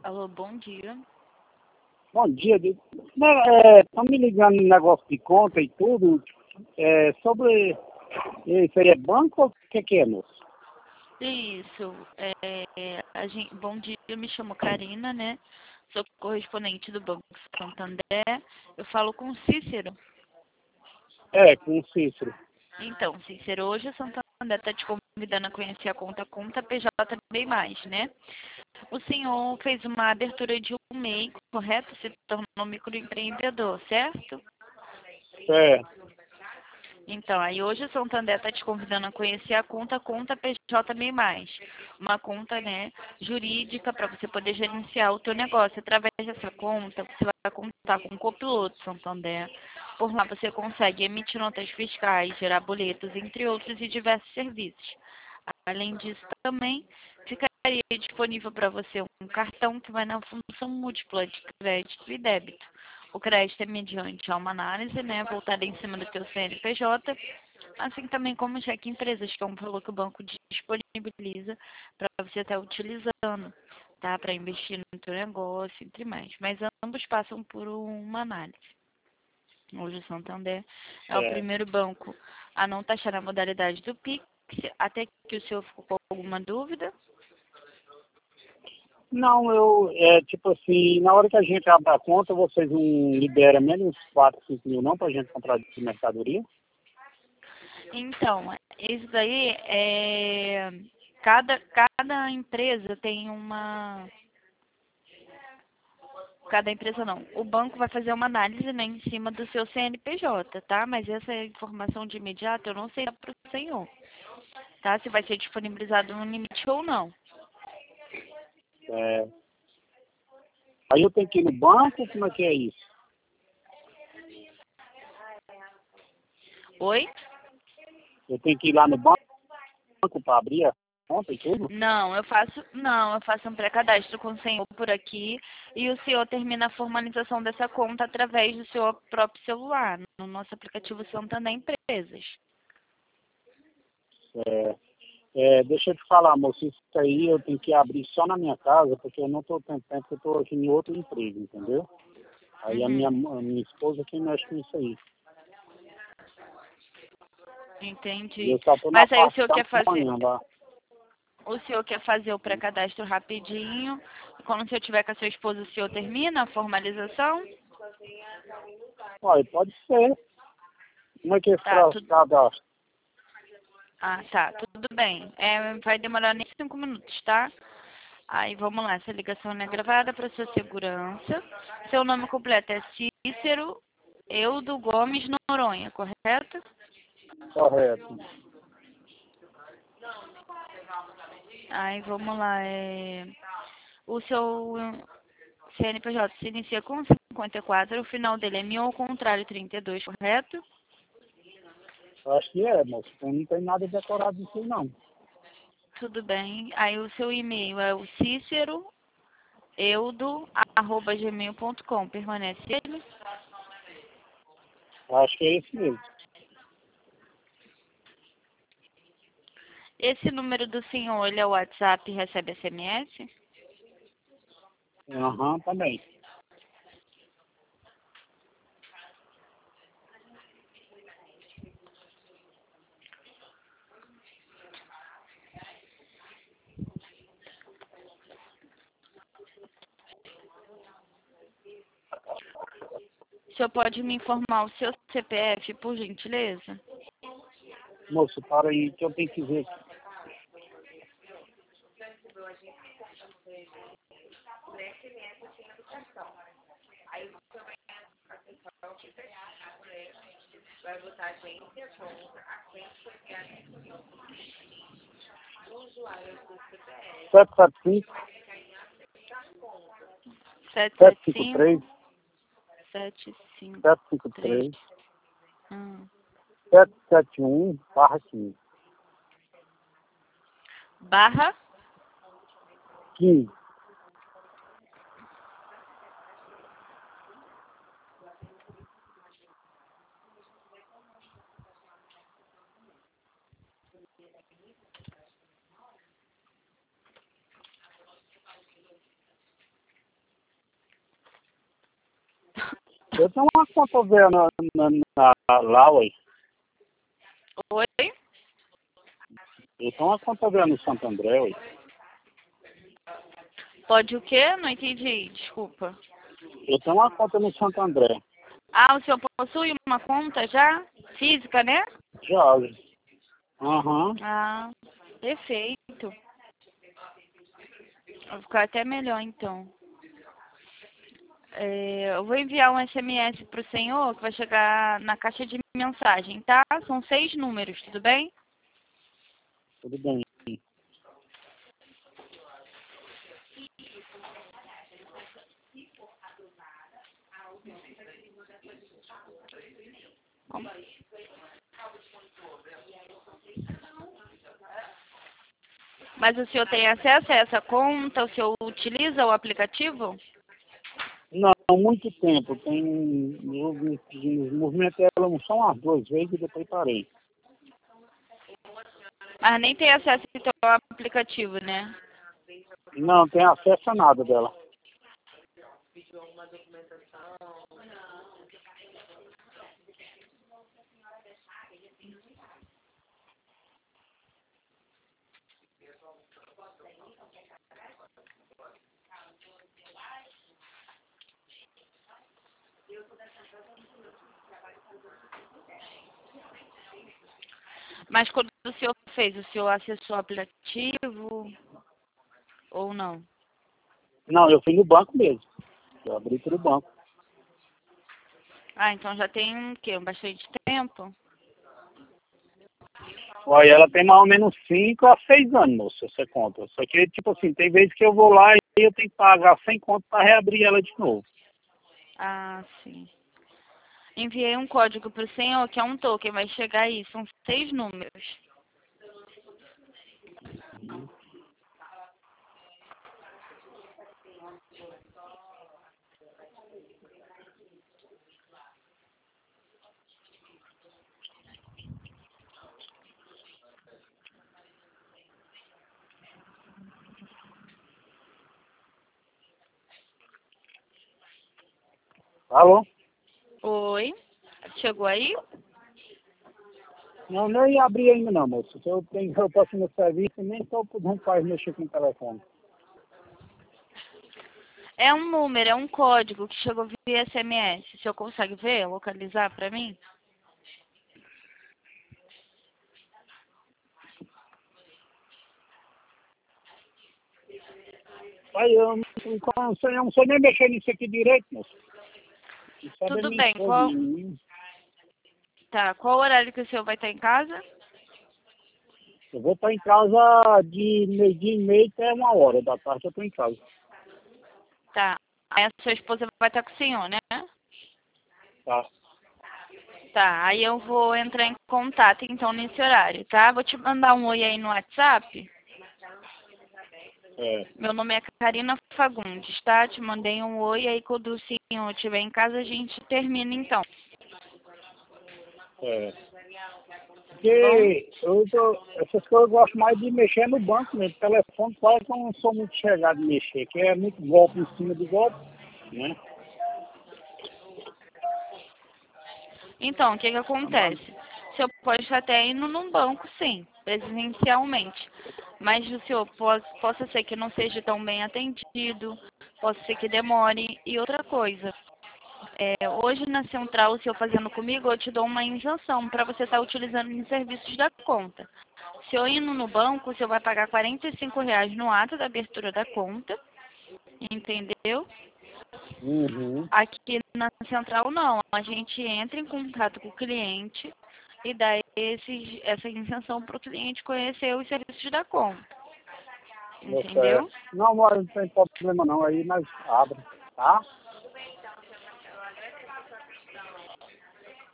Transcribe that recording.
Alô, bom dia. Bom dia, estão me ligando no negócio de conta e tudo, sobre isso aí é banco ou o que é, moço? Isso, bom dia, eu me chamo Karina, né? Sou correspondente do Banco Santander. Eu falo com o Cícero. Com o Cícero. Então, Cícero, hoje o Santander está te convidando a conhecer a conta PJ bem mais, né? O senhor fez uma abertura de um MEI, correto? Se tornou microempreendedor, certo? Então, aí hoje o Santander está te convidando a conhecer a conta PJ bem mais. Uma conta, né, jurídica para você poder gerenciar o teu negócio. Através dessa conta, você vai contar com o copiloto Santander. Por lá você consegue emitir notas fiscais, gerar boletos, entre outros e diversos serviços. Além disso, também ficaria disponível para você um cartão que vai na função múltipla de crédito e débito. O crédito é mediante a uma análise, né, voltada em cima do teu CNPJ, assim também como cheque empresas, que é um valor que o banco disponibiliza para você estar utilizando, tá, para investir no teu negócio, entre mais. Mas ambos passam por uma análise. Hoje o Santander é o primeiro banco a não taxar a modalidade do Pix, até que o senhor ficou com alguma dúvida. Não, tipo assim, na hora que a gente abre a conta, vocês não liberam menos 4, 5 mil não para a gente comprar de mercadoria? Então, isso daí é... Cada empresa tem uma... Cada empresa não. O banco vai fazer uma análise, né, em cima do seu CNPJ, tá? Mas essa informação de imediato eu não sei para o senhor, tá? Se vai ser disponibilizado um limite ou não. Aí eu tenho que ir no banco, como é que é isso? Oi? Eu tenho que ir lá no banco para abrir a conta e tudo? Não, eu faço um pré-cadastro com o senhor por aqui e o senhor termina a formalização dessa conta através do seu próprio celular, no nosso aplicativo Santander Empresas. Deixa eu te falar, moço, isso aí eu tenho que abrir só na minha casa, porque eu não estou tendo tempo, eu estou aqui em outro emprego, entendeu? Aí a minha esposa que mexe com isso aí. Entendi. Eu só estou na Mas aí o parte senhor da quer fazer, manhã lá. o senhor quer fazer o pré-cadastro rapidinho. Quando o senhor tiver com a sua esposa, o senhor termina a formalização? Olha, pode ser. Como é que é esse Tá, tudo. cadastro? Ah, tá, tudo bem. Vai demorar nem 5 minutos, tá? Aí vamos lá, essa ligação não é gravada para sua segurança. Seu nome completo é Cícero Eudo Gomes Noronha, correto? Correto. Aí vamos lá, o seu CNPJ se inicia com 54, o final dele é 1000 ao contrário 32, correto? Eu acho que é, moço. Então não tem nada decorado disso aí, não. Tudo bem. Aí o seu e-mail é o ciceroeudo@gmail.com. Permanece ele? Eu acho que é esse mesmo. Esse número do senhor, ele é o WhatsApp e recebe SMS? Aham, também. O senhor pode me informar o seu CPF, por gentileza? Moço, para aí que eu tenho que ver. Sete sete cinco 775 três 753 771/15. barra 15. Eu tenho uma conta velha lá, ué. Oi? Eu tenho uma conta velha no Santo André, ué. Pode o quê? Não entendi, desculpa. Eu tenho uma conta no Santo André. Ah, o senhor possui uma conta já? Física, né? Já. Aham. Ah, perfeito. Vai ficar até melhor, então. Eu vou enviar um SMS para o senhor que vai chegar na caixa de mensagem, tá? São 6 números, tudo bem? Tudo bem. Mas o senhor tem acesso a essa conta? O senhor utiliza o aplicativo? Não, muito tempo. Eu movimentei ela só umas 2 vezes e depois parei. Mas nem tem acesso então, ao aplicativo, né? Não, tem acesso a nada dela. Mas quando o senhor fez, o senhor acessou o aplicativo ou não? Não, eu fui no banco mesmo. Eu abri pelo banco. Ah, então já tem o quê? Bastante tempo? Olha, ela tem mais ou menos 5 a 6 anos, moça, você conta. Só que, tipo assim, tem vezes que eu vou lá e eu tenho que pagar 100 conto para reabrir ela de novo. Ah, sim. Enviei um código para o senhor, que é um token, vai chegar aí, são 6 números. Alô? Oi? Chegou aí? Não, não ia abrir ainda não, moço. Eu posso ir no serviço e nem estou podendo mexer com o telefone. É um número, é um código que chegou via SMS. O senhor consegue ver, localizar para mim? Aí eu não sei nem mexer nisso aqui direito, moço. Isso é da Tudo minha bem, esposa. tá, qual horário que o senhor vai estar em casa? Eu vou estar em casa de meio-dia e meio até 1 hora da tarde, eu estou em casa. Tá. Aí a sua esposa vai estar com o senhor, né? Tá. Tá, aí eu vou entrar em contato então nesse horário, tá? Vou te mandar um oi aí no WhatsApp. É, Meu nome é Karina Fagundes, tá? Te mandei um oi aí quando o senhor estiver em casa a gente termina então. é. Tá bom? Porque essas coisas eu gosto mais de mexer no banco mesmo. Telefone quase que eu não sou muito chegado de mexer, que é muito golpe em cima de golpe, né? Então, o que que acontece? O senhor pode estar até indo num banco, sim, presencialmente. Mas o senhor possa ser que não seja tão bem atendido, possa ser que demore. E outra coisa, hoje na central, o senhor fazendo comigo, eu te dou uma isenção para você estar utilizando os serviços da conta. Se eu indo no banco, o senhor vai pagar R$ 45 no ato da abertura da conta, entendeu? Uhum. Aqui na central não, a gente entra em contato com o cliente e dá essa isenção para o cliente conhecer os serviços da conta, Deu certo. entendeu? Não, mas não tem problema não, aí nós abre, tá?